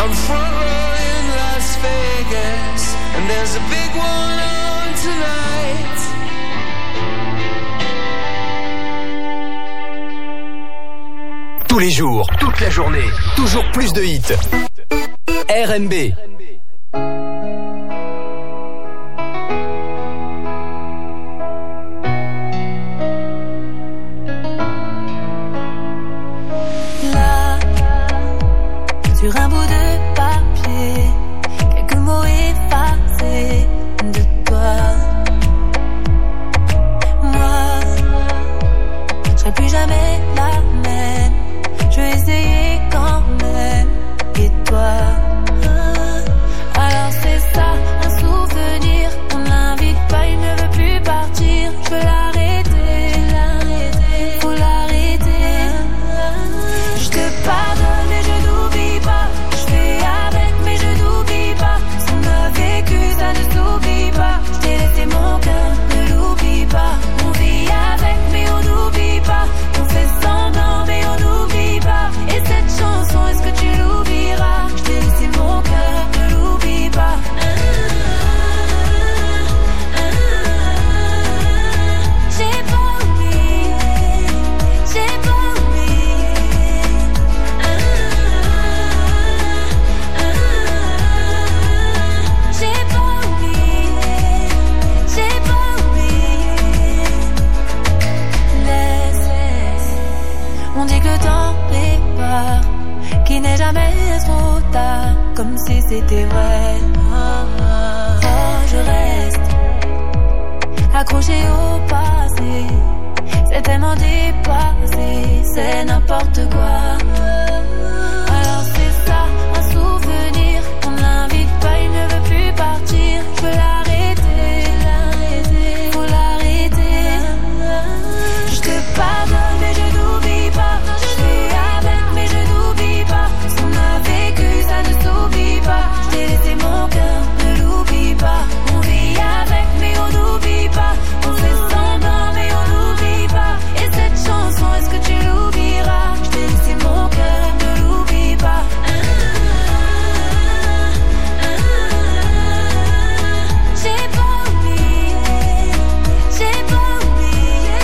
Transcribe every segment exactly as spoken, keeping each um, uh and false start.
I'm front row in Las Vegas, and there's a big one on tonight. Tous les jours, toute la journée, toujours plus de hits. R and B. Là, sur un bout de papier, quelques mots effacés de toi. Moi, je serai plus jamais la même. Je vais essayer quand même. Et toi, alors c'est ça, un souvenir. On l'invite pas, il ne veut plus partir. Je veux l'arrêter, l'arrêter, faut l'arrêter. Je te pardonne mais je n'oublie pas. Je fais avec mais je n'oublie pas. Ce qu'on a vécu ça ne s'oublie pas. Je t'ai laissé mon cœur, ne l'oublie pas. On vit avec mais on n'oublie pas. On fait semblant mais on n'oublie pas. Et cette chanson, est-ce que tu l'oublieras? Je t'ai laissé mon cœur, ne l'oublie pas. J'ai pas oublié, j'ai pas oublié. J'ai pas oublié, j'ai pas oublié. Laisse, laisse. On dit que le temps prépare, qu'il n'est jamais trop tard, comme si c'était vrai. Oh, je reste accroché au passé, c'est tellement dépassé, c'est n'importe quoi. Alors c'est ça, un souvenir, on l'invite pas, il ne veut plus partir. Je veux l'arrêter, l'arrêter, faut l'arrêter. Je te pardonne mais je n'oublie pas. Je fais avec mais je n'oublie pas. Ce qu'on a vécu ça ne s'oublie pas. Je t'ai laissé mon cœur, ne l'oublie pas. On vit avec mais on n'oublie pas. On fait semblant mais on n'oublie pas. Et cette chanson, est-ce que tu l'oublieras? Je t'ai laissé mon cœur, ne l'oublie pas. J'ai pas oublié, j'ai pas oublié.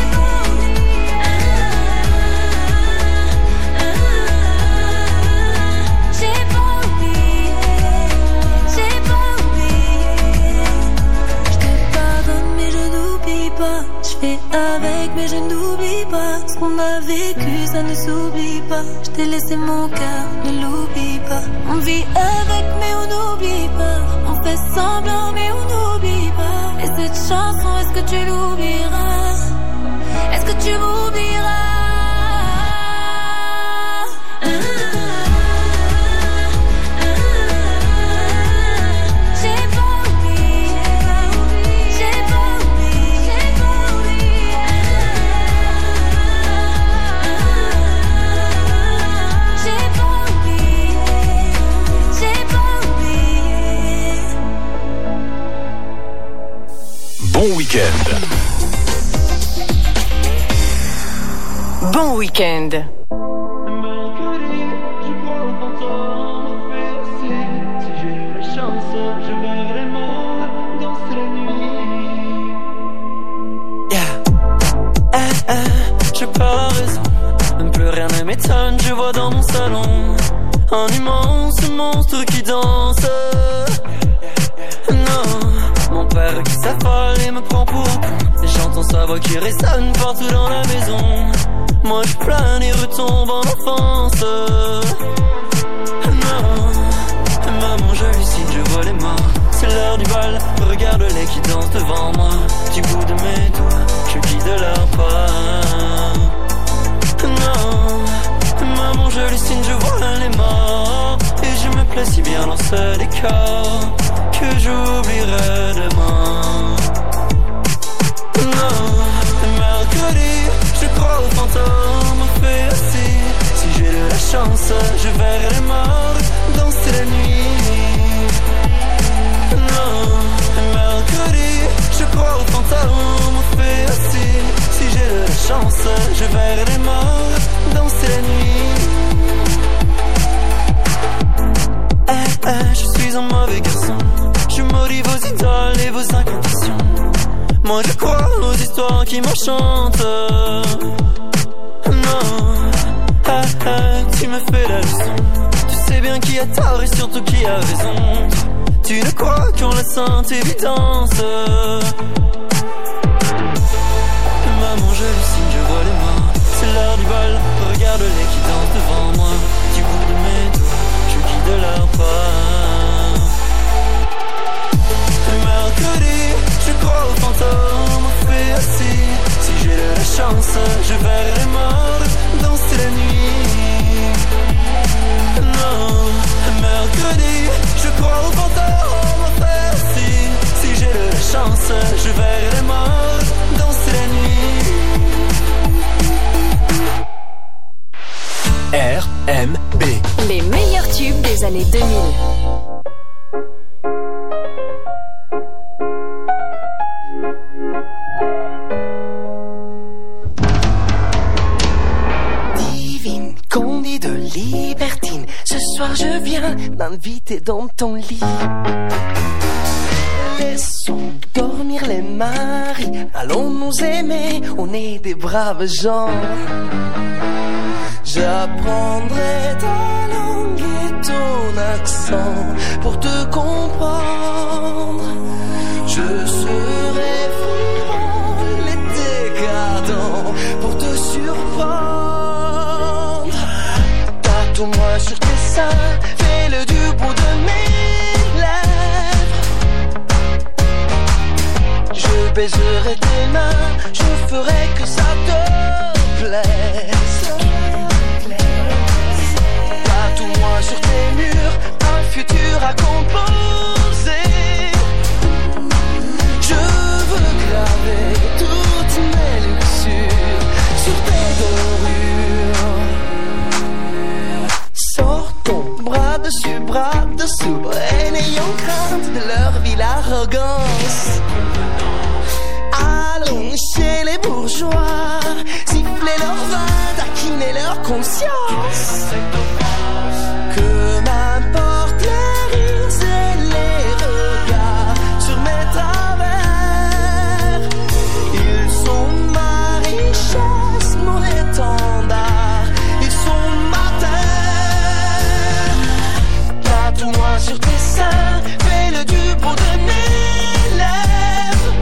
J'ai pas oublié, j'ai pas oublié. Je te pardonne mais je n'oublie pas. Je fais avec mais je n'oublie pas. Ce qu'on a vécu ça ne s'oublie pas. Je t'ai laissé mon cœur, ne l'oublie pas. On vit avec mais on n'oublie pas. On fait semblant mais on n'oublie pas. Et cette chanson, est-ce que tu l'oublieras? Est-ce que tu m'oublieras? J'ai pas oublié, j'ai pas oublié, j'ai pas oublié. J'ai pas oublié, j'ai pas oublié. Bon week-end. Bon week-end. Je perds la raison, même plus rien ne m'étonne. Je vois dans mon salon un immense monstre qui danse. Non, mon père qui s'affole et me prend pour un con. Et j'entends sa voix qui résonne partout dans la maison. Moi je plane et retombe en enfance. Non, maman j'hallucine, je vois les morts. C'est l'heure du bal, regarde-les qui dansent devant moi. Du bout de mes doigts, je guide leur pas. Non, maman j'hallucine, je vois les morts. Et je me plais si bien dans ce décor que j'oublierai demain. Non, mercredi, je crois aux fantômes, fait aussi. Si j'ai de la chance, je verrai les morts danser la nuit. Non, mercredi, je crois aux fantômes, fait aussi. Si j'ai de la chance, je verrai les morts danser la nuit. mauvais garçon. Je maudis vos idoles et vos incantations. Moi je crois aux histoires qui m'enchantent. Non, ah, ah, tu me fais la leçon. Tu sais bien qui a tort et surtout qui a raison. Tu ne crois qu'en la sainte évidence. Maman, j'hallucine, je vois les mains. C'est l'heure du bal, regarde-les qui dansent devant moi. Du bout de mes doigts, je guide leur pas. Mercredi, je crois aux fantômes, au fait assis. Si j'ai de la chance, je verrai les morts danser la nuit. Non, mercredi, je crois aux fantômes, au fait assis. Si j'ai de la chance, je verrai les morts danser la nuit. R M B. Les meilleurs tubes des années deux mille. Divine, Candy de libertine. Ce soir je viens m'inviter dans ton lit. Laissons dormir les maris. Allons nous aimer, on est des braves gens. J'apprendrai ta langue et ton accent pour te comprendre. Je serai frivole et décadent pour te surprendre. Tatoue-moi sur tes seins, fais-le du bout de mes lèvres. Je baiserai tes mains, je ferai que ça te plaise. Tatoue-moi sur tes murs un futur à composer. Je veux graver toutes mes luxures sur tes dorures. Sors ton bras dessus, bras dessous, et n'ayons crainte de leur ville arrogance. Allons chez les bourgeois, siffler leur vin, taquiner leur conscience. Que m'importe les rires et les regards sur mes travers. Ils sont ma richesse, mon étendard. Ils sont ma terre. Tatoue-moi sur tes seins, fais-le du bout de mes lèvres.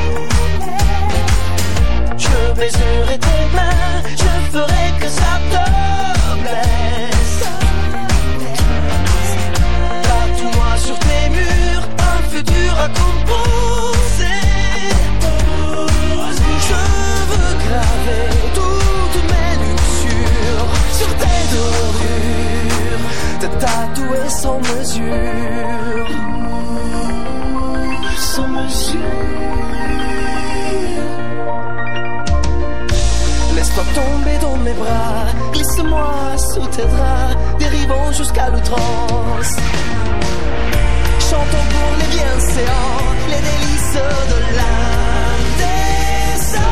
Je baiserai tes mains, je ferai que ça te plaise. Tatoue-moi sur tes murs un futur à composer. Je veux graver toutes mes luxures sur tes dorures, te tatouer sans mesure. Sans mesure. Laisse-toi tomber dans mes bras, glisse-moi sous tes draps, dérivons jusqu'à l'outrance. Chantons pour les bienséants, les délices de l'indécence.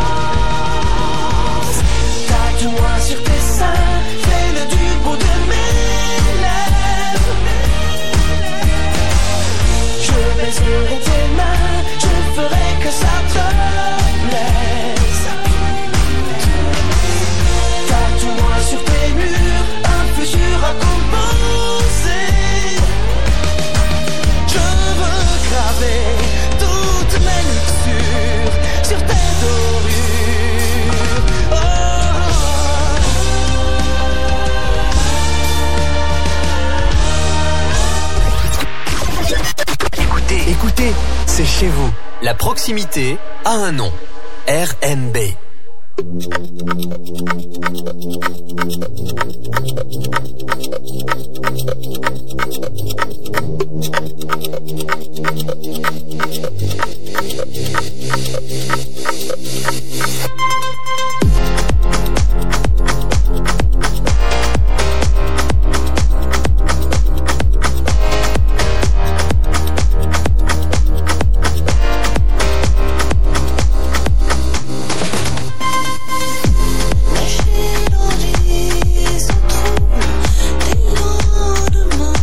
Tatoue-moi sur tes seins, fais-le du bout de mes lèvres. Je baiserai tes mains, je ferai que ça te plaise. Tatoue-moi sur tes murs un futur à composer. Je veux graver toutes mes luxures sur tes dorures. Oh. Écoutez, écoutez, c'est chez vous. La proximité a un nom. R M B. Dans les eaux troubles, des lendemains.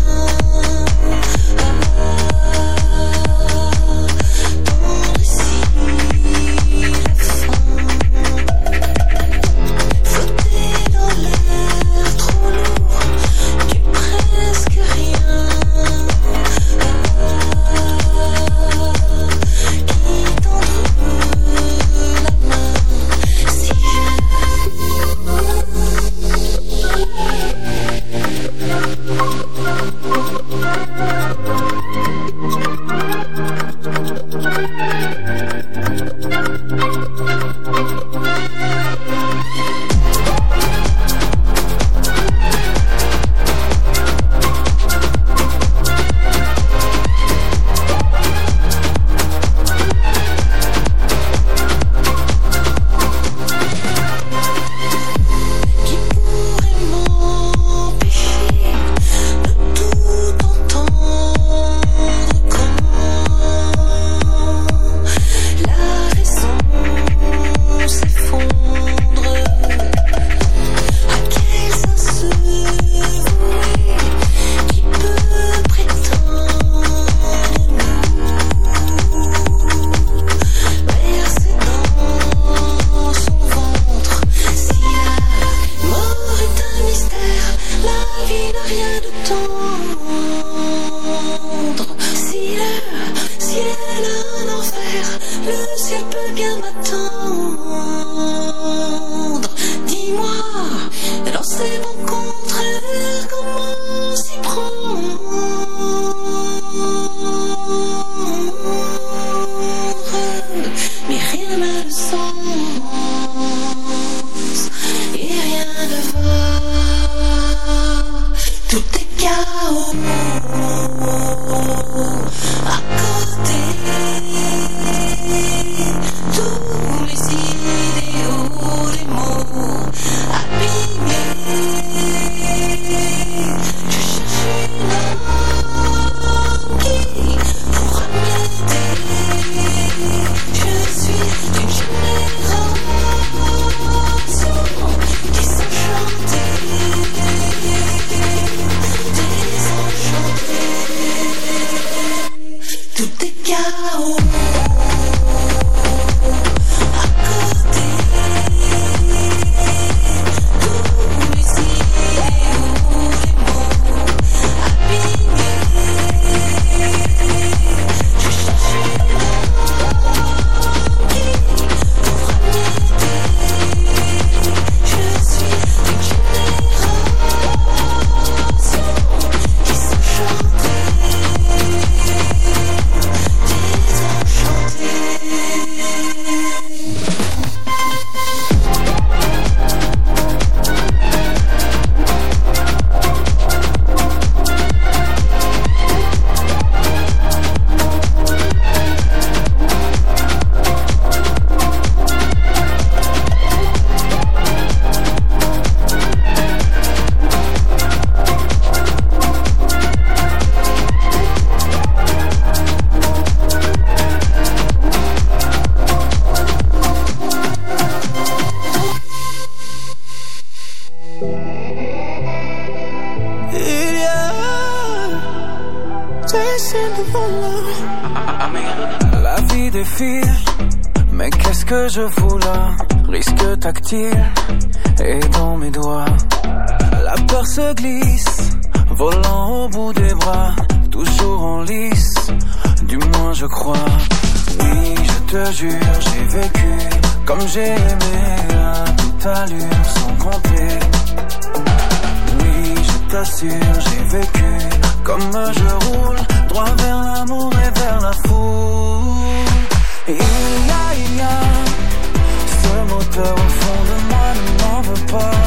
La vie défile, mais qu'est-ce que je fous là? Risque tactile et dans mes doigts. La peur se glisse, volant au bout des bras, toujours en lice, du moins je crois. Oui, je te jure, j'ai vécu comme j'ai aimé, à toute allure, sans compter. Oui, je t'assure, j'ai vécu comme je roule, droit vers l'amour et vers la foule. Et il y a, il y a ce moteur au fond de moi, ne m'en veux pas.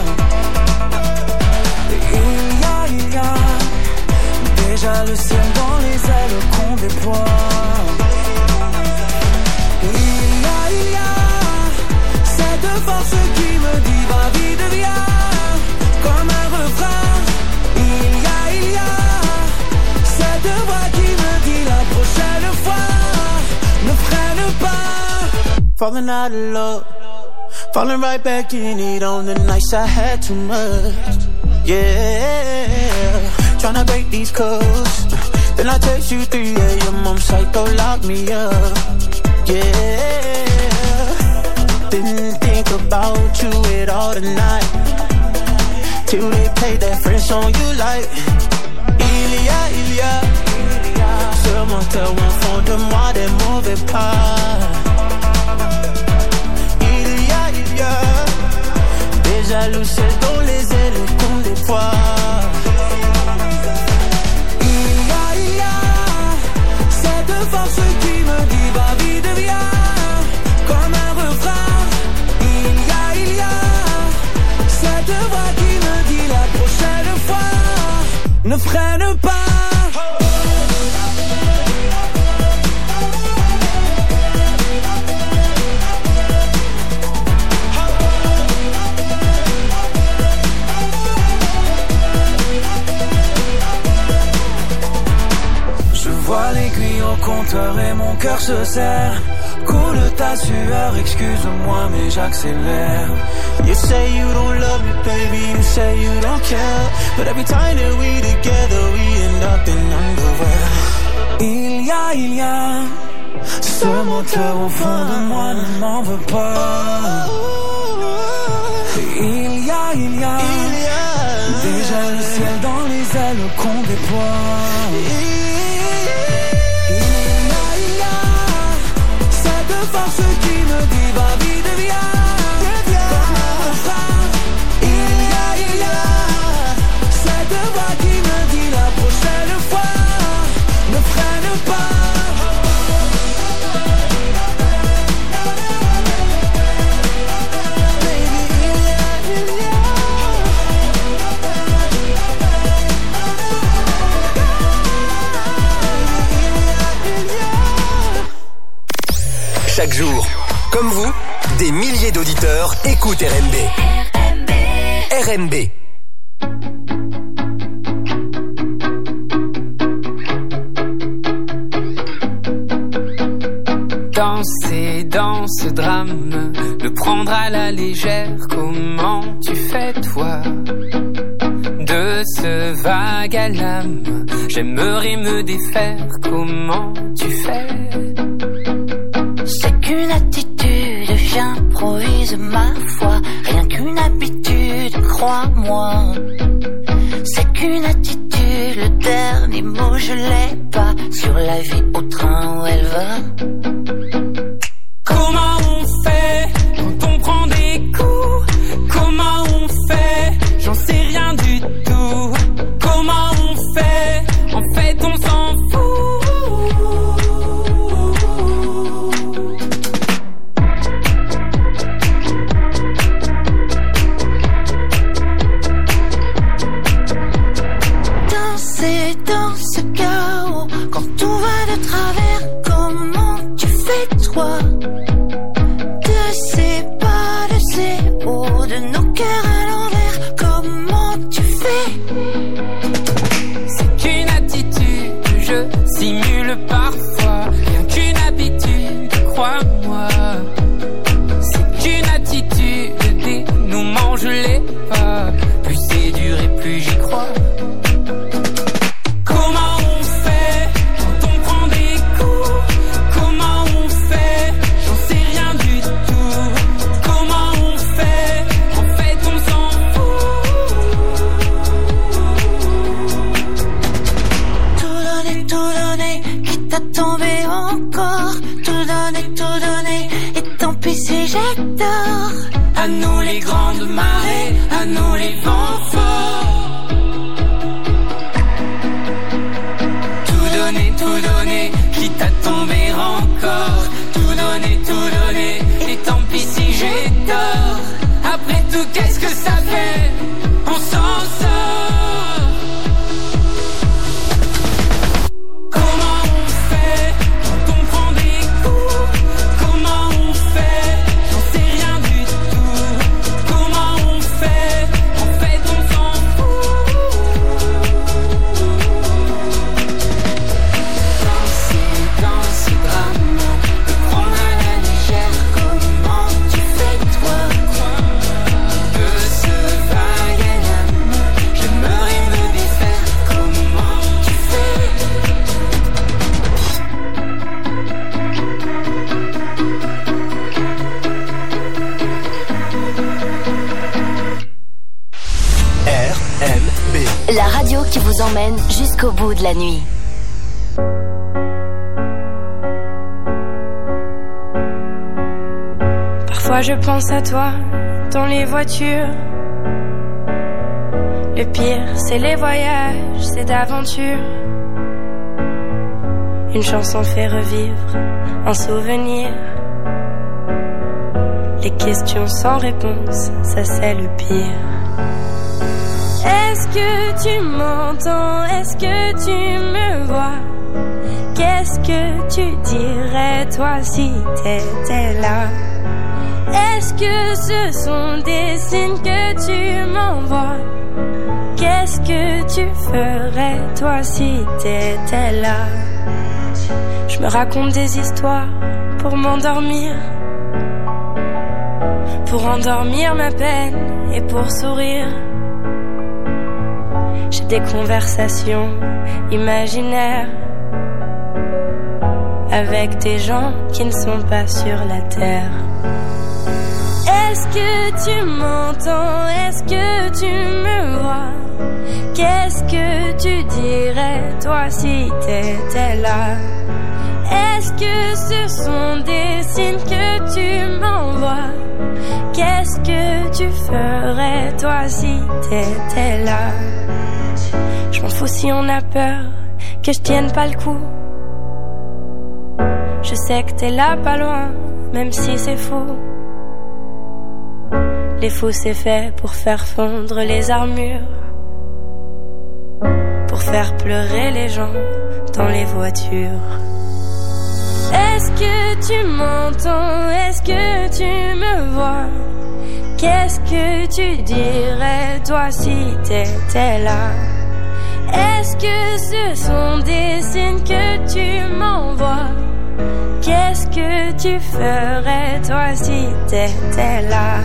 Et il y a, il y a déjà le ciel dans les ailes qu'on déploie. Et il y a, il y a cette force qui me dit va vite viens, comme un refrain. Il y a, il y a cette voix qui me dit la prochaine fois ne freine pas. Falling out of love, falling right back in it on the nights I had too much. Yeah, tryna break these codes. Then I text you three a.m. I'm psycho, lock me up. Yeah, didn't think about you at all tonight, till they played that French song you like. Il y a, il y a ce moteur au fond de moi, des mauvais pas. Il y a, il y a déjà le ciel dans les ailes qu'on déploie. Il y a, il y a cette force qui me dit va vite viens, comme un refrain. Il y a, il y a cette voix qui me dit la prochaine fois ne freine pas. Je vois l'aiguille au compteur et mon cœur se serre. Coule ta sueur, excuse-moi mais j'accélère. You say you don't love me, baby, you say you don't care, but every time that we together, we end up in underwear. Il y a, il y a ce moteur au fond de moi, ne m'en veux pas. Il y a, il y a déjà le ciel dans les ailes qu'on déploie. Il y a, il y a cette force qui me dit va vite viens, comme un refrain. Il y a, il y a cette voix qui me dit la prochaine fois ne freine pas. Chaque jour, comme vous, des milliers d'auditeurs écoutent R M B. R M B. Danser dans ce drame, le prendre à la légère, comment tu fais toi? De ce vague à l'âme, j'aimerais me défaire, comment tu fais? C'est qu'une attitude, j'improvise ma foi, rien qu'une habitude, crois-moi. C'est qu'une attitude, le dernier mot je l'ai pas, sur la vie au train où elle va. Comment on fait quand on prend des coups? Comment on fait? J'en sais rien du tout. Comment on fait? En fait on s'en fout. Dans ce chaos, quand tout va de travers, comment tu fais toi? De ces pas, de ces hauts, de nos cœurs à l'envers, comment tu fais? C'est qu'une attitude que je simule parfois, rien qu'une habitude, crois-moi. C'est qu'une attitude, le dénouement je l'ai pas, plus c'est dur et plus j'y crois. Comment on fait quitte à tomber encore. Tout donner, tout donner, et tant pis si j'ai tort. À nous les grandes marées, à nous les vents forts. Tout donner, tout donner, quitte à tomber encore. Tout donner, tout donner, et tant pis si j'ai tort. Après tout, qu'est-ce que ça fait? On s'en sort. Comment on fait quand on prend des coups? Comment on fait? J'en sais rien du tout. Comment on fait? En fait, on s'en fout. Dans ces, dans ces drames, le prendre à la légère. Comment tu fais toi? De ce vague à l'âme, j'aimerais me défaire. Comment tu fais? R M B. La radio qui vous emmène jusqu'au bout de la nuit. Parfois je pense à toi dans les voitures. Le pire, c'est les voyages, c'est d'aventure. Une chanson fait revivre un souvenir. Les questions sans réponse, ça c'est le pire. Est-ce que tu m'entends? Est-ce que tu me vois? Qu'est-ce que tu dirais toi si t'étais là? Est-ce que ce sont des signes que tu m'envoies? Qu'est-ce que tu ferais toi si t'étais là? Je me raconte des histoires pour m'endormir, pour endormir ma peine et pour sourire. J'ai des conversations imaginaires avec des gens qui ne sont pas sur la terre. Est-ce que tu m'entends? Est-ce que tu me vois? Qu'est-ce que tu dirais toi si t'étais là? Est-ce que ce sont des signes que tu m'envoies? Qu'est-ce que tu ferais toi si t'étais là? Je m'en fous si on a peur que je tienne pas le coup. Je sais que t'es là pas loin, même si c'est fou. Les fous c'est fait pour faire fondre les armures, pour faire pleurer les gens dans les voitures. Est-ce que tu m'entends? Est-ce que tu me vois? Qu'est-ce que tu dirais toi si t'étais là? Est-ce que ce sont des signes que tu m'envoies? Qu'est-ce que tu ferais toi si t'étais là?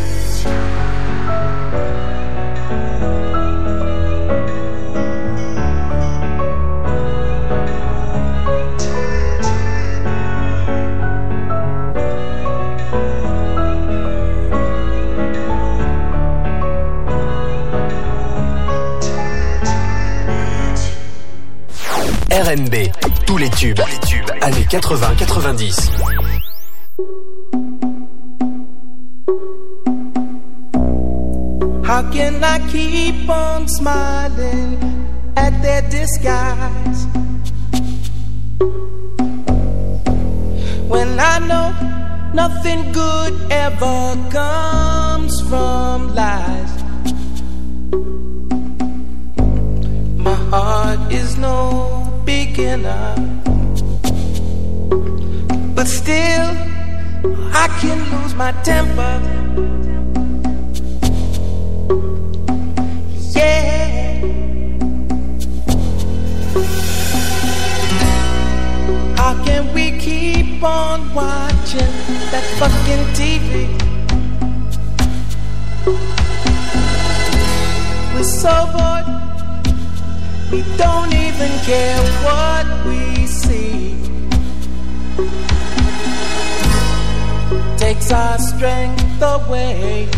R M B, tous les tubes, les tubes, années quatre-vingts quatre-vingt-dix. How can I keep on smiling at their disguise when I know nothing good ever comes from lies? My heart is no beginner, but still I can lose my temper. Yeah, how can we keep on watching that fucking T V? We're so bored, we don't even care what we see. Takes our strength away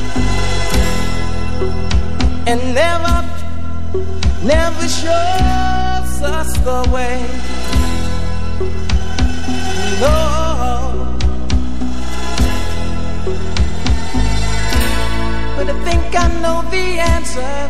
and never, never shows us the way. No, but I think I know the answer.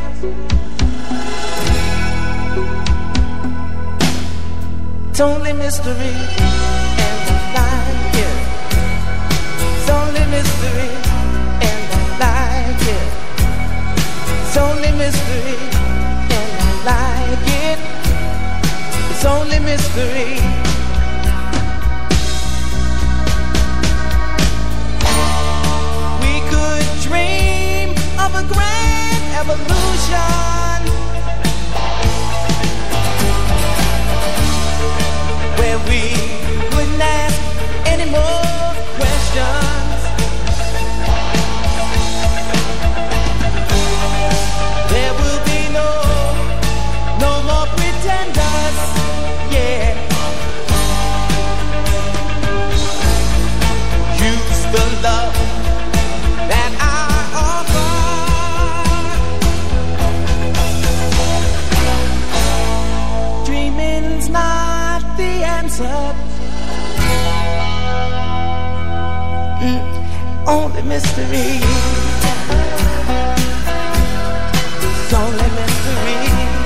It's only mystery, and I like it. It's only mystery, and I like it. It's only mystery, and I like it. It's only mystery. We could dream of a grand evolution, where we wouldn't ask any more questions. There will be no, no more pretenders, yeah. Use the love that I offer. Dreaming's not the answer. Mm, only mystery. It's only mystery.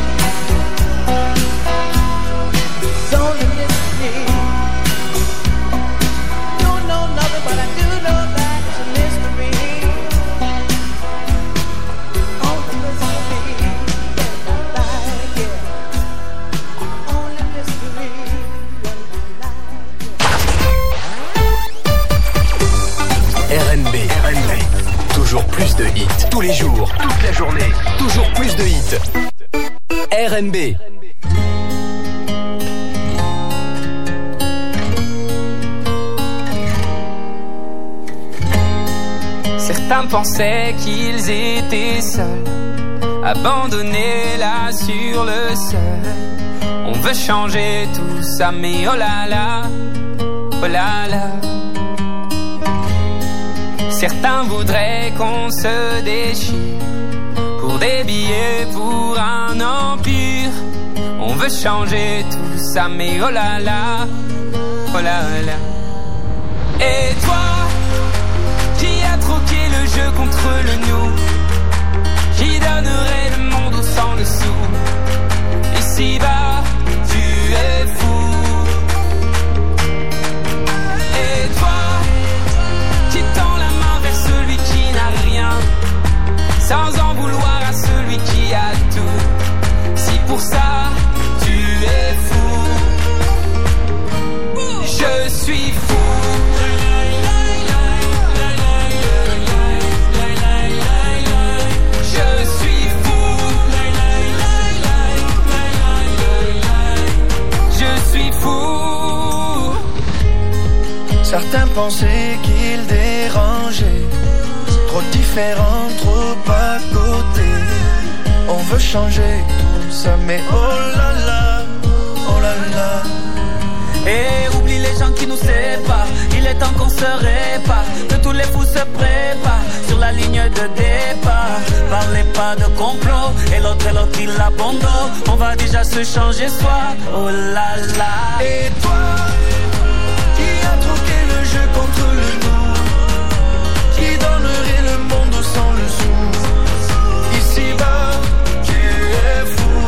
It's only mystery. Don't know nothing, but I do know that it's a mystery. Only mystery. And I like it. Only mystery. R N B. R N B. Toujours plus de hits. Tous les jours. Toute la journée. Toujours plus de hits. R N B. Certains pensaient qu'ils étaient seuls, abandonnés là sur le sol. On veut changer tout ça, mais oh là là, oh là là. Certains voudraient qu'on se déchire pour des billets, pour un empire. On veut changer tout ça, mais oh là là, oh là là. Et toi, qui a troqué le jeu contre le nous, qui donnerait le monde au sang le sou. Ici-bas, tu es fou. Et toi, qui tend la main vers celui qui n'a rien, sans en vouloir à celui qui a tout. Si pour ça, tu es fou, je suis fou. Certains pensaient qu'ils dérangeaient, trop différents, trop à côté. On veut changer tout ça, mais oh là là, oh là là. Et oublie les gens qui nous séparent, il est temps qu'on se répare, que tous les fous se préparent sur la ligne de départ. Parlez pas de complot, et l'autre et l'autre il abandonne. On va déjà se changer soi, oh là là. Et toi, contre le nous, qui donnerait le monde sans le sou. Ici-bas, tu es fou.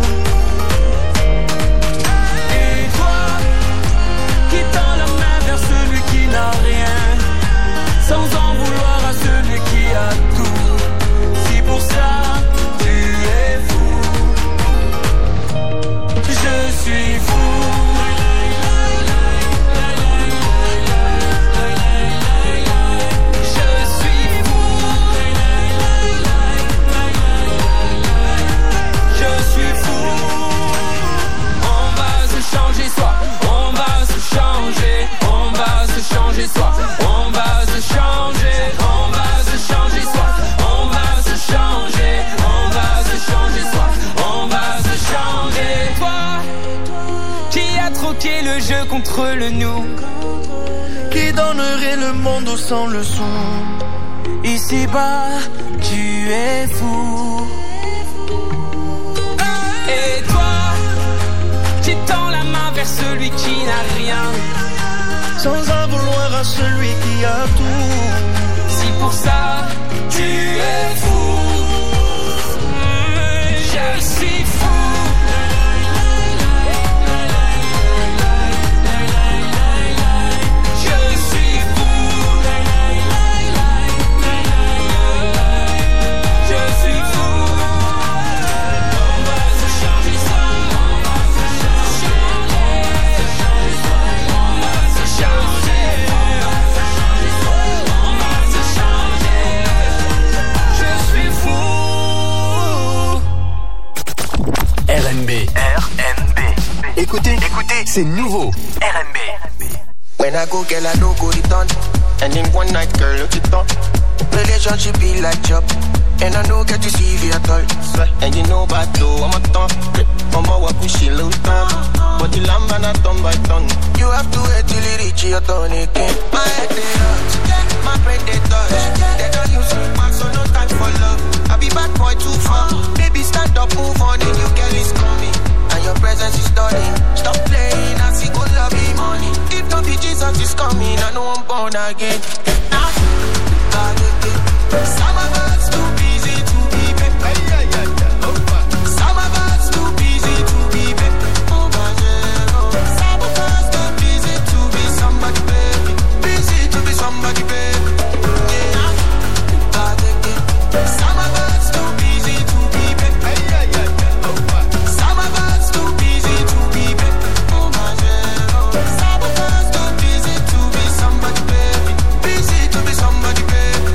Et toi, qui tend la main vers celui qui n'a rien, sans en vouloir à celui qui a tout. Si pour ça, tu es fou, je suis fou. Le jeu contre le nous, qui donnerait le monde sans le sou. Ici-bas, tu es fou. Et toi, qui tend la main vers celui qui n'a rien, sans en vouloir à celui qui a tout. Si pour ça tu es fou, je suis fou. R N B. R N B. Écoutez, écoutez, c'est nouveau. R N B. When I go, girl, I don't go return. And in one night, girl, look it on. Relationship be like job. And I don't get to see you at all. And you know bad though, I'm a ton. Mama wa push little ton. But the lamb and I turn by turn. You have to wait till it reach your turn again. My head they hurt, my brain they touch. They don't use me back, so no time for love. I be bad boy too far. Baby stand up, move on, and you girl is coming. And your presence is stunning. Stop playing, I see good love be money. If not be Jesus is coming, I know I'm born again. Now, some of us too busy to be back. Some of us too busy to be back. Some of us too busy to be somebody, baby. Busy to be somebody, baby. Yeah. Some of us too busy to be back. Some of us too busy to be back. Some of us too busy to be somebody, baby. Busy to be somebody, baby.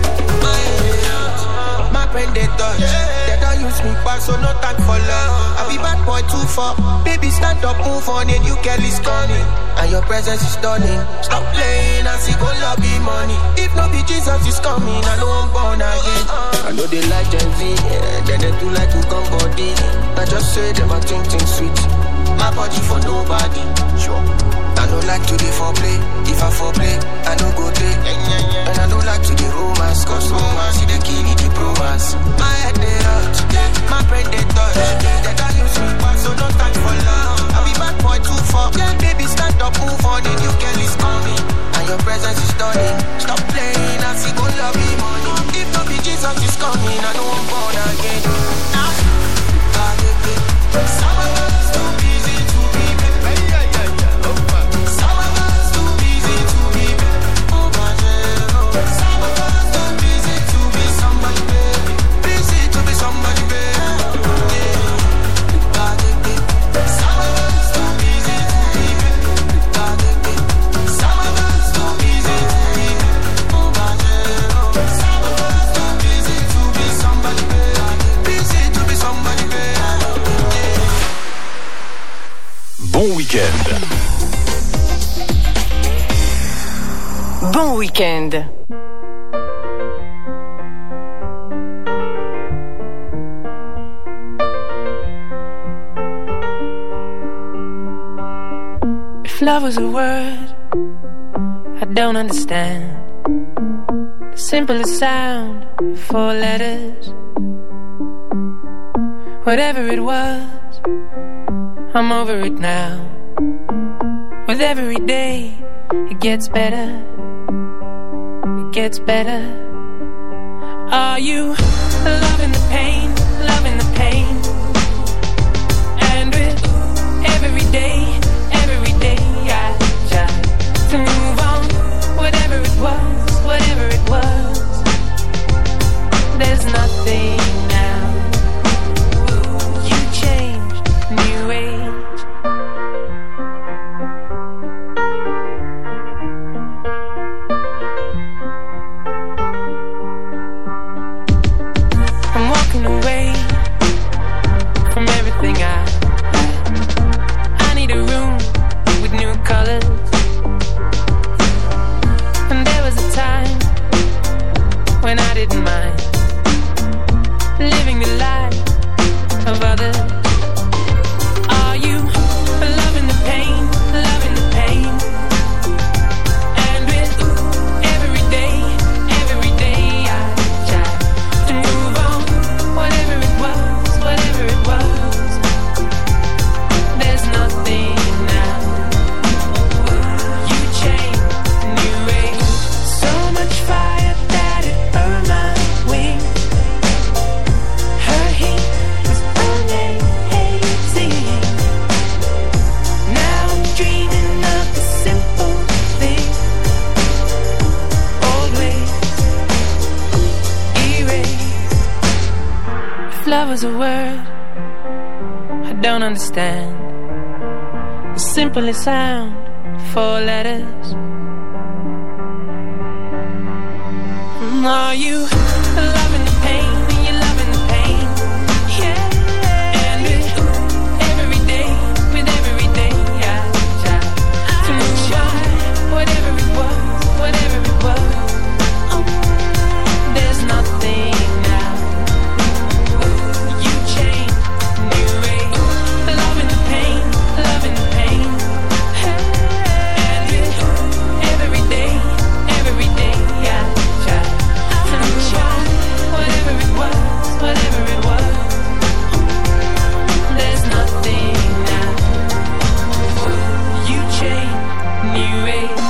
My friend they touch, they don't use me back, so no time for love. I be bad boy too far. Baby stand up, move on, and you girl is coming. And your presence is stunning. Stop playing, I see go love be money. If no be Jesus is coming, I know I'm born again. I know they like Gen Z, yeah, then they do like to come body. I just say them I think things sweet. My body for nobody, sure. I don't like to do foreplay. If I foreplay, I don't go there. And I don't like to do romance, cause romance is the key to the romance. My head they hurt, my brain they touch. They don't use me back, so no time for love. I be bad boy too far. Baby stand up, move on, and you girl is coming. And your presence is stunning. Stop playing, I see go love be money. If not be Jesus is coming, I know I'm born again. Some of us too busy to be back. Some of us too busy to be back. Some of us too busy to be somebody, baby. Busy to be somebody, baby. Some of us too busy to be back. Some of us too busy to be back. Some of us too busy to be somebody, baby. Busy to be somebody, baby. Bon week-end. Bon week-end. If love was a word I don't understand, the simplest sound, four letters. Whatever it was, I'm over it now. With every day, it gets better. It gets better. Are you loving the pain, loving the pain? And with every day, every day I try to move on. Whatever it was, whatever it was, there's nothing now. You changed, new age. I'm walking away dreaming of the simple thing. Always erase. If love was a word I don't understand, the simplest sound, four letters. Are you loving the pain? Are you loving the pain? Yeah. And with every day, with every day, I try to move on. Whatever it was, whatever it was, oh, there's nothing now. You change, new age, loving the pain, loving the pain. And with every day, every day, I try. Whatever it was, whatever it was, there's nothing now. You change, new age.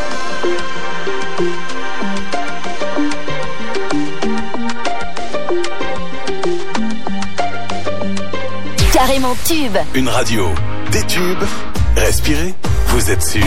Carrément tube. Une radio, des tubes, respirez, vous êtes sûr.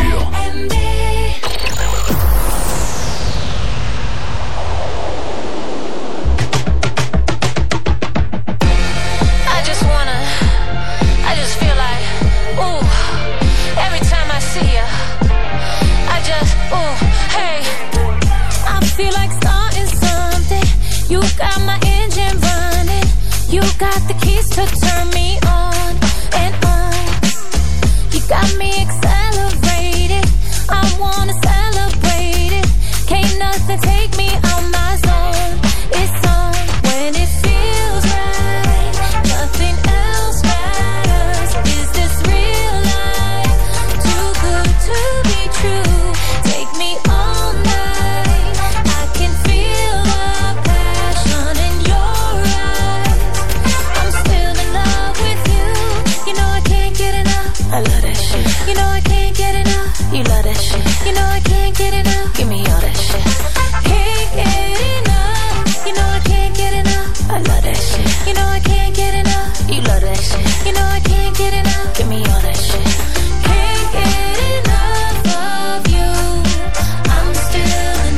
Got the keys to turn me on and on. You got me accelerated. I wanna celebrate it. Can't nothing take me out my zone. It's on when it feels right. Nothing else matters. Is this real life? Too good to be true. Take me all night. I can feel the passion in your eyes. I'm still in love with you. You know I can't get enough. I love that shit. You know I can't get enough. You love that shit. You know I can't get enough. Give me all that shit. Can't get enough. You know I can't get enough. I love that shit. You know I can't get enough. You love that shit. You know I can't get enough. Give me all that shit. Can't get enough of you. I'm still in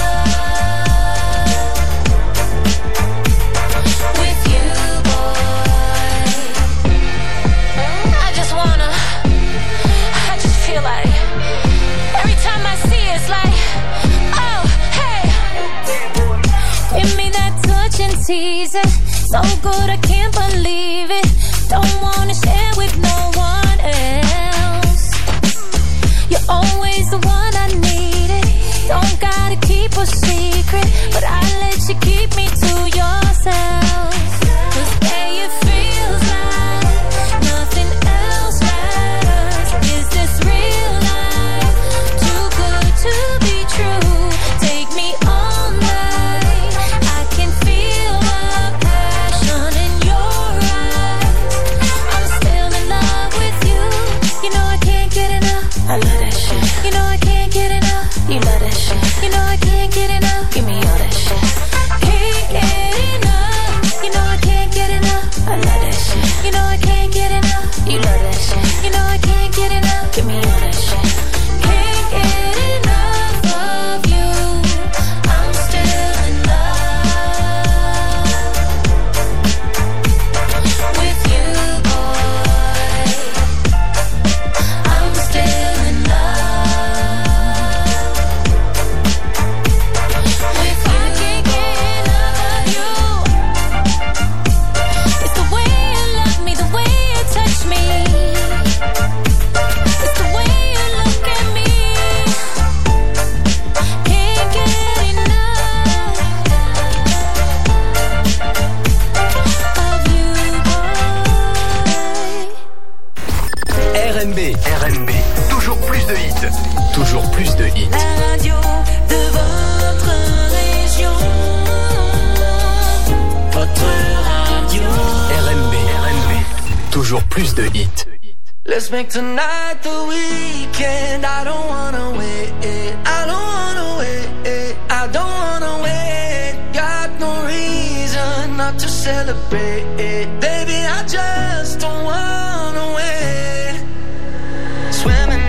love with you, boy. I just wanna, I just feel like every time I see it, it's like, oh, hey. Give me that touch and tease it. So good I can't believe it. Don't wanna share with no one else. You're always the one I needed. Don't gotta keep a secret, but I let you keep me to yourself. 'Cause hey, it feels like nothing else matters. Is this real life? Too good to be true. Take me all night. I can feel the passion in your eyes. I'm still in love with you. You know I can't get enough. I love that shit. You know I can't get enough. You love that shit. You know I can't get enough. Give me all that shit. Can't get enough. You know I can't get enough. I love that shit. You know I can't get enough. You love that shit. You know I can't get enough. Give me all that shit. Can't get enough of you. I'm still in love with you, boy. I'm still in love with you. I can't get enough of you. It's the way you love me, the way you touch me. It's the way you look at me. Can't get enough of you, boy. R N B, R N B, toujours plus de hits, toujours plus de hits. La radio de votre région. Votre radio. R N B, R N B, toujours plus de hits. Let's make tonight the weekend. I don't wanna wait. I don't wanna wait. I don't wanna wait. Got no reason not to celebrate. Baby, I just don't wanna wait. Swimming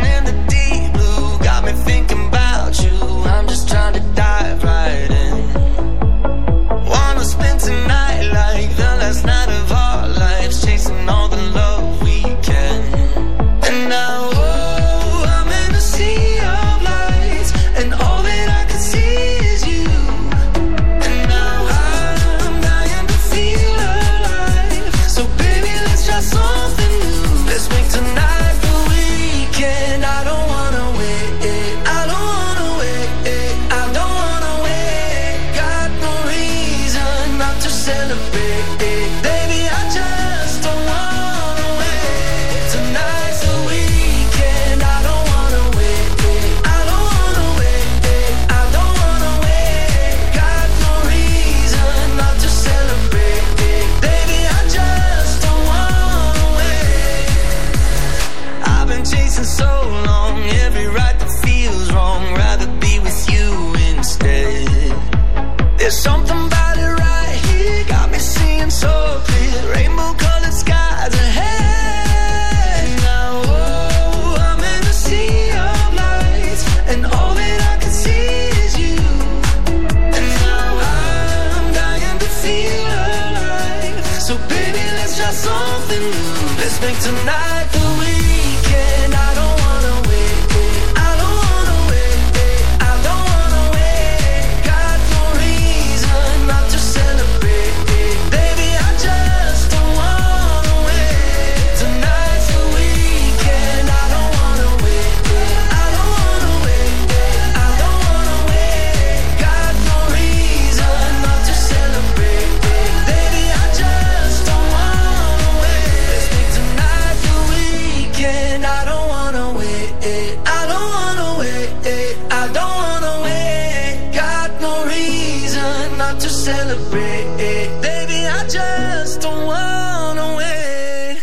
chance in so long. Every right that feels wrong, rather be with you instead. There's something about it right here, got me seeing so clear. Rainbow colored skies ahead. Now, oh, I'm in a sea of lights, and all that I can see is you. And now I'm dying to feel alive. So baby, let's try something new. Let's make tonight the weekend. I don't wanna wait, I don't wanna wait, I don't wanna wait. Got no reason not to celebrate, baby, I just don't wanna wait. Tonight's the weekend. I don't wanna wait, I don't wanna wait, I don't wanna wait. Got no reason not to celebrate, baby, I just don't wanna wait. Let's make tonight the weekend. I don't wanna wait, I don't wanna wait, I don't wanna wait. Got no reason not to celebrate, baby, I just don't wanna wait.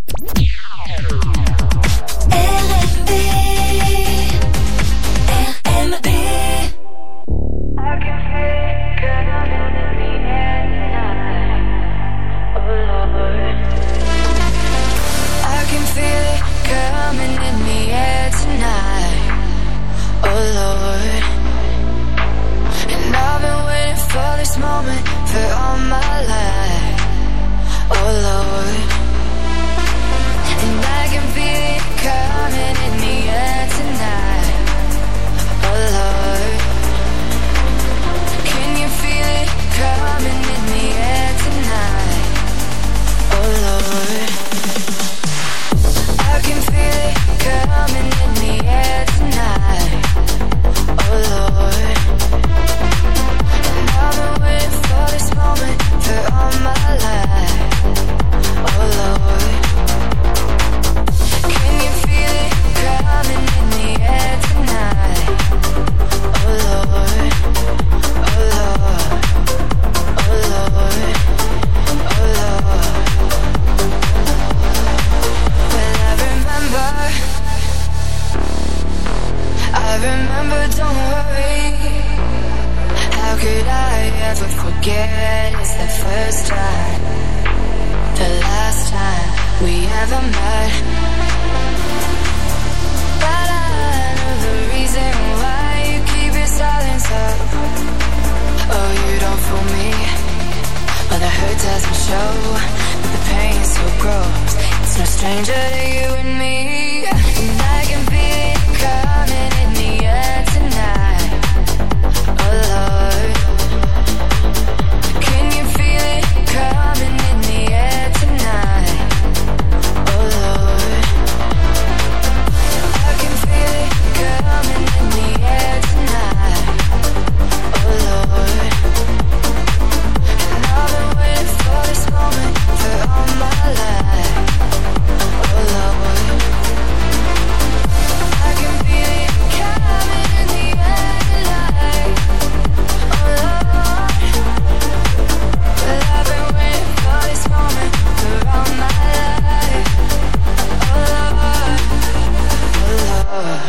R and B, R and B. I can feel it coming in the air tonight. Oh Lord, I can feel it coming in the air tonight. Oh Lord, and I've been waiting for this moment for all my life. Oh Lord, and I can feel it coming in the air tonight. Oh Lord, can you feel it coming in the air tonight? Oh Lord, I can feel it coming in the air tonight. Oh Lord, and I've been waiting for this moment for all my life. Oh Lord, can you feel it coming in the air tonight? Oh Lord, oh Lord, oh Lord, oh Lord. Well, I remember, I remember, don't worry. How could I ever forget? It's the first time, the last time we ever met. But I know the reason why you keep your silence up. Oh, you don't fool me. Well, the hurt doesn't show, but the pain still grows. It's no stranger to you and me. And I can feel it coming in the air tonight. Oh Lord, can you feel it coming in the air tonight? Oh Lord, I can feel it coming in the air tonight. Oh Lord, and I've been waiting for this moment for all my life. Oh Lord, I can feel it coming in the air tonight. Oh Lord, well, I've been waiting for this moment for all my life. Oh Lord, oh Lord.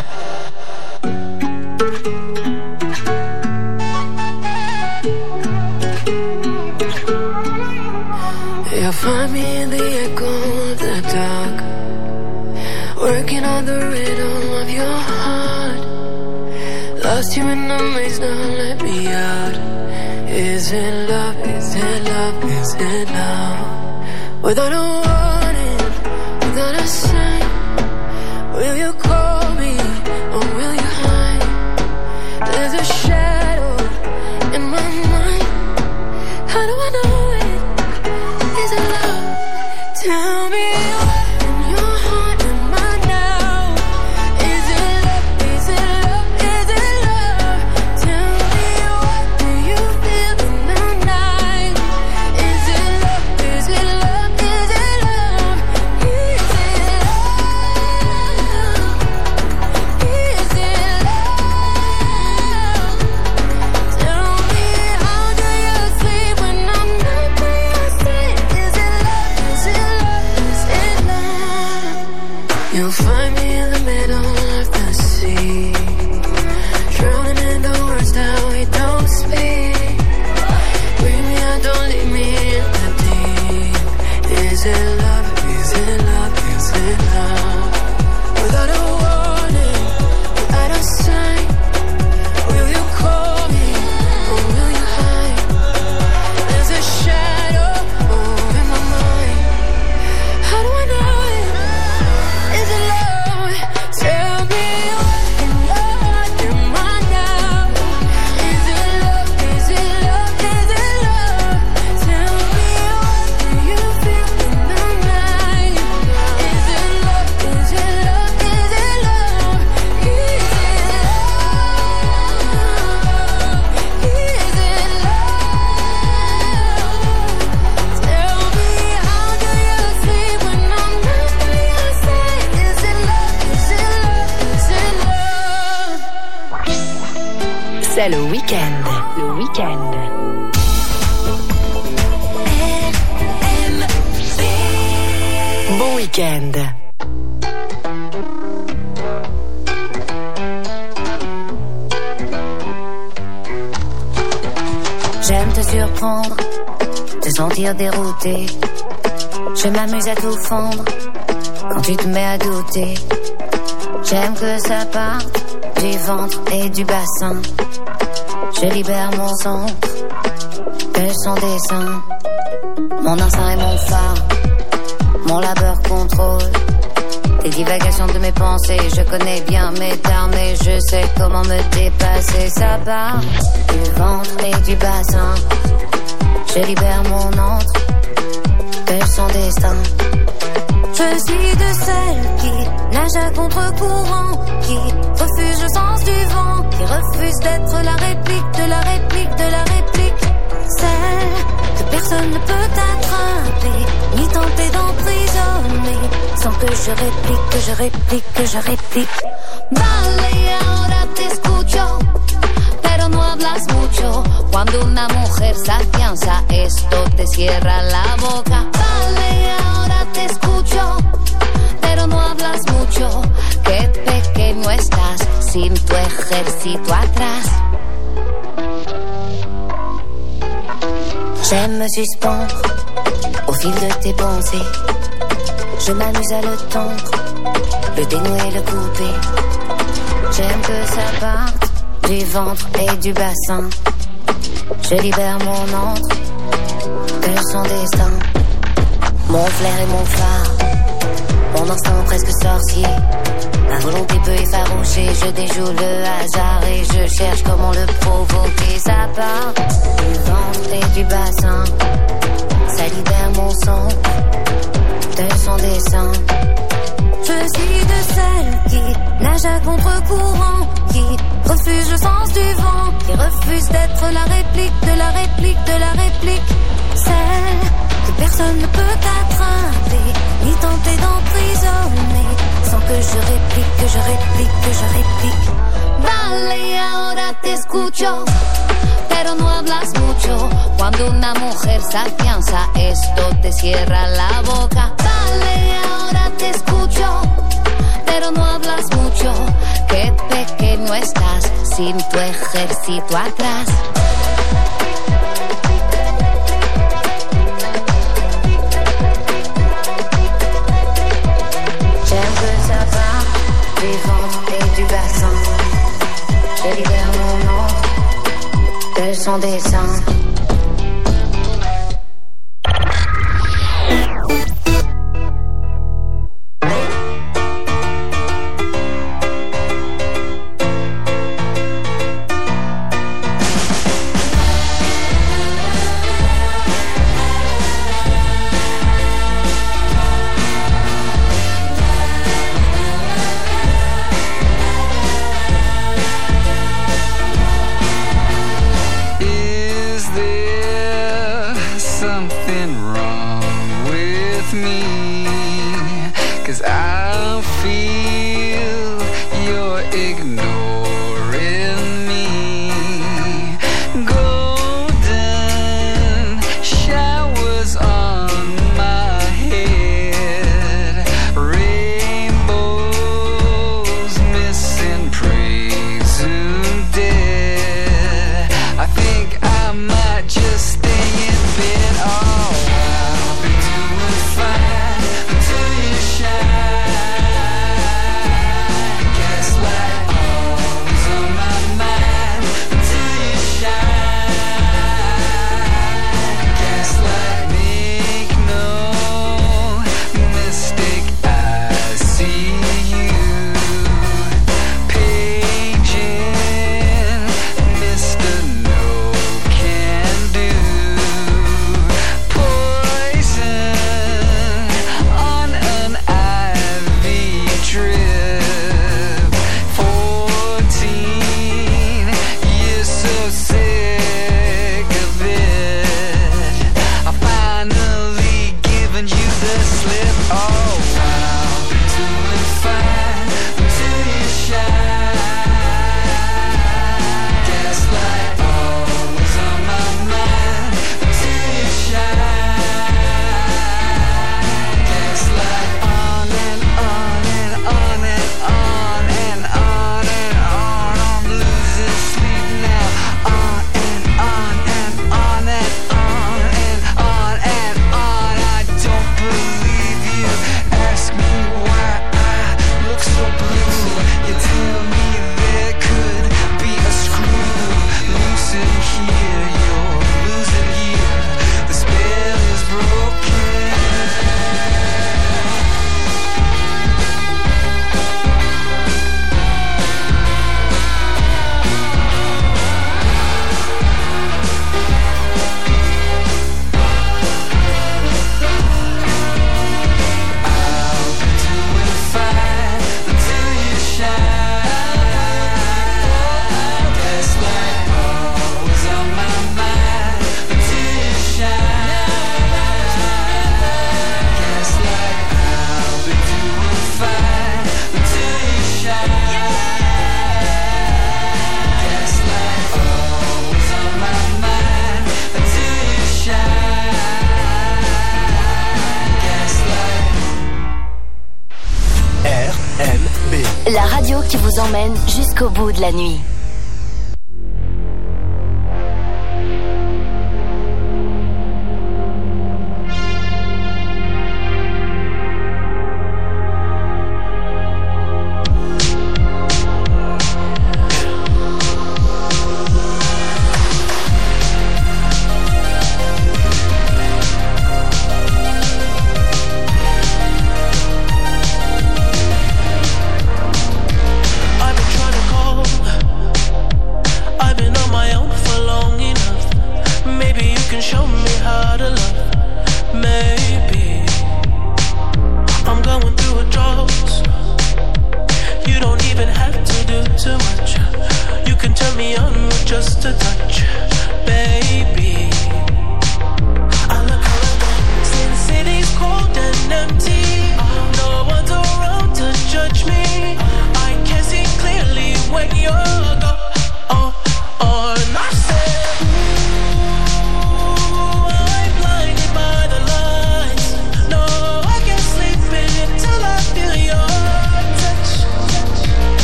You'll find me in the echo of the dark, working on the rhythm of your heart. Lost you in the maze, now let me out. Is it love, is it love, is it love? Without a warning, without a sign, will you call me or will you hide? There's a shadow in my mind. How do I know it? Is it love? Tell me what in your heart am I now? Is it love? Is it love? Is it love? Tell me what do you feel in the night? Is it love? Is it love? Is it love? You'll find me in the middle of the sea, drowning in the words that we don't speak. Bring me out, don't leave me in the deep. Is it love? Is it love? Is it love? Without a warning, without a sign, will you call me or will you hide? There's a shadow over my mind. How do I know it? Is it love? Tell me what in love am I now? Is it love? Is it love? Is it love? Tell me what do you feel in the night? Is it love? Is it love? Is it love? Is it love? Is it love? Tell me how do you sleep when I'm not by your side? Is it love? Is it love? Is it love? C'est le week-end. Le week-end. Bon week-end. J'aime te surprendre, te sentir dérouté. Je m'amuse à tout fondre quand tu te mets à douter. J'aime que ça parte du ventre et du bassin. Je libère mon centre, que son dessin. Mon instinct est mon phare, mon labeur contrôle les divagations de mes pensées. Je connais bien mes termes et je sais comment me dépasser. Ça part du ventre et du bassin. Je libère mon antre, que son destin. Je suis de celles qui nagent à contre-courant, qui refuse le sens du vent, qui refuse d'être la réplique de la réplique de la réplique. Celle que personne ne peut attraper, ni tenter d'emprisonner, sans que je réplique, que je réplique, que je réplique. Vale, ahora te escucho, pero no hablas mucho. Cuando una mujer se afianza, esto te cierra la boca. Vale, ahora te escucho, pero no hablas mucho. Qué pequeño estás sin tu ejército atrás. J'aime me suspendre au fil de tes pensées. Je m'amuse à le tendre, le dénouer, le couper. J'aime que ça parte du ventre et du bassin. Je libère mon antre, que son destin. Mon flair et mon phare, mon instinct presque sorcier. Ma volonté peut effaroucher, je déjoue le hasard et je cherche comment le provoquer. Ça part du ventre et du bassin, ça libère mon sang, de son dessin. Je suis de celles qui nagent à contre-courant, qui refuse le sens du vent, qui refuse d'être la réplique de la réplique de la réplique. Celle que personne ne peut attraper, ni tenter d'emprisonner, sans que je réplique, que je réplique, que je réplique. Vale, ahora te escucho, pero no hablas mucho. Cuando una mujer se afianza, esto te cierra la boca. Vale, ahora te escucho, pero no hablas mucho. Qué pequeño estás sin tu ejército atrás. J'aime que ça part du ventre et du bassin. Je libère mon nom de son dessin. Rainbow La radio qui vous emmène jusqu'au bout de la nuit.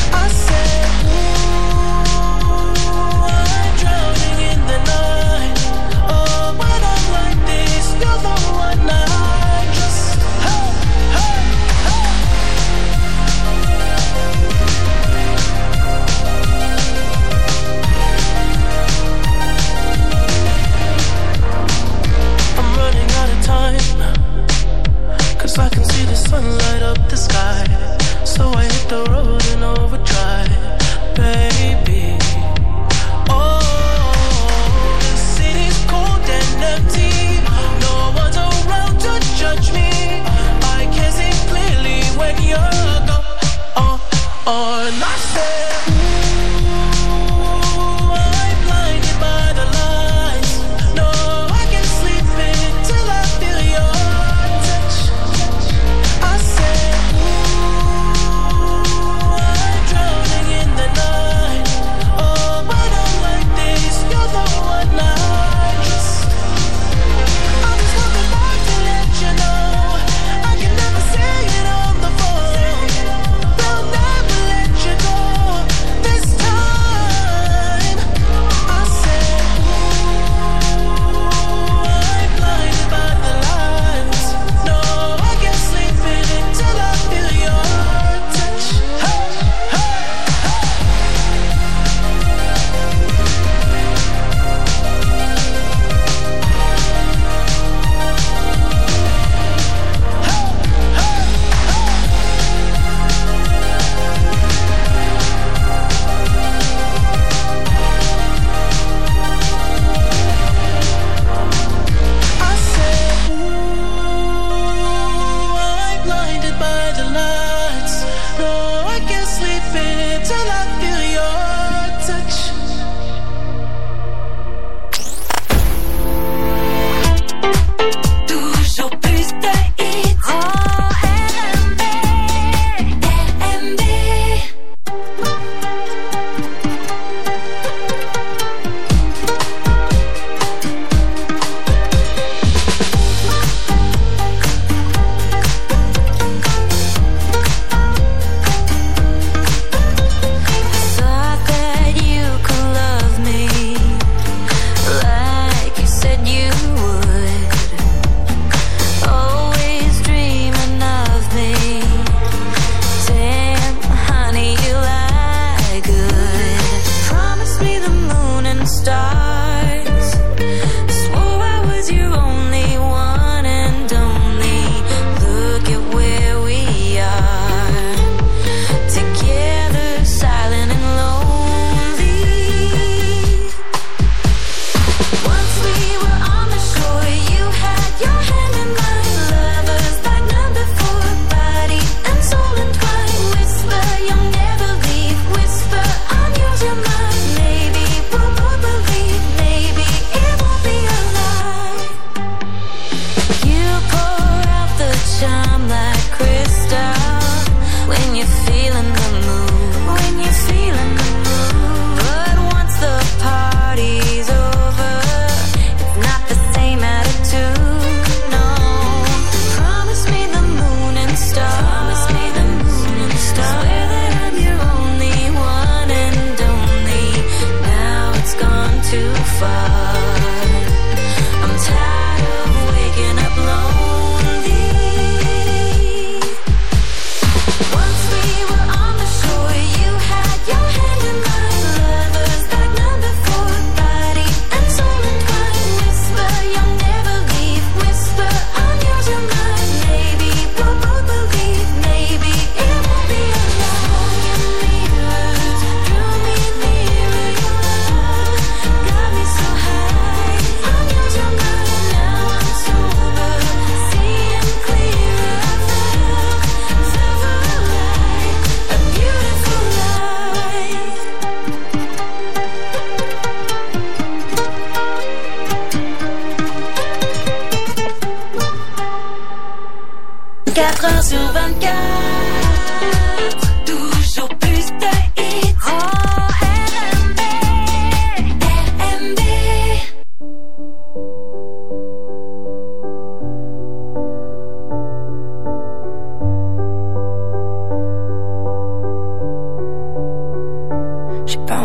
Drowning in the night.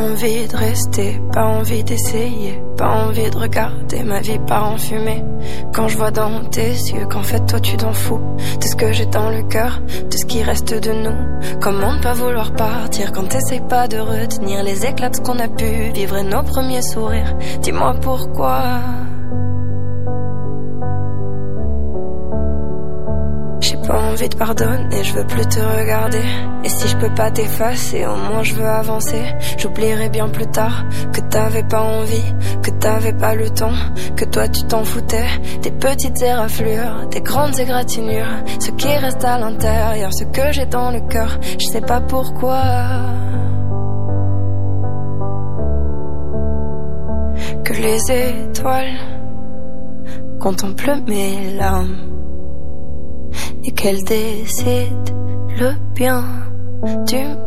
envie de rester, pas envie d'essayer, pas envie de regarder ma vie part en fumée. Quand je vois dans tes yeux qu'en fait toi tu t'en fous de ce que j'ai dans le cœur, de ce qui reste de nous. Comment ne pas vouloir partir quand t'essayes pas de retenir les éclats de ce qu'on a pu vivre et nos premiers sourires. Dis-moi pourquoi. J'ai pas envie de pardonner, je veux plus te regarder. Et si je peux pas t'effacer, au moins je veux avancer. J'oublierai bien plus tard que t'avais pas envie, que t'avais pas le temps, que toi tu t'en foutais. Des petites éraflures, des grandes égratignures, ce qui reste à l'intérieur, ce que j'ai dans le cœur, je sais pas pourquoi. Que les étoiles contemplent mes larmes et qu'elle décide le bien du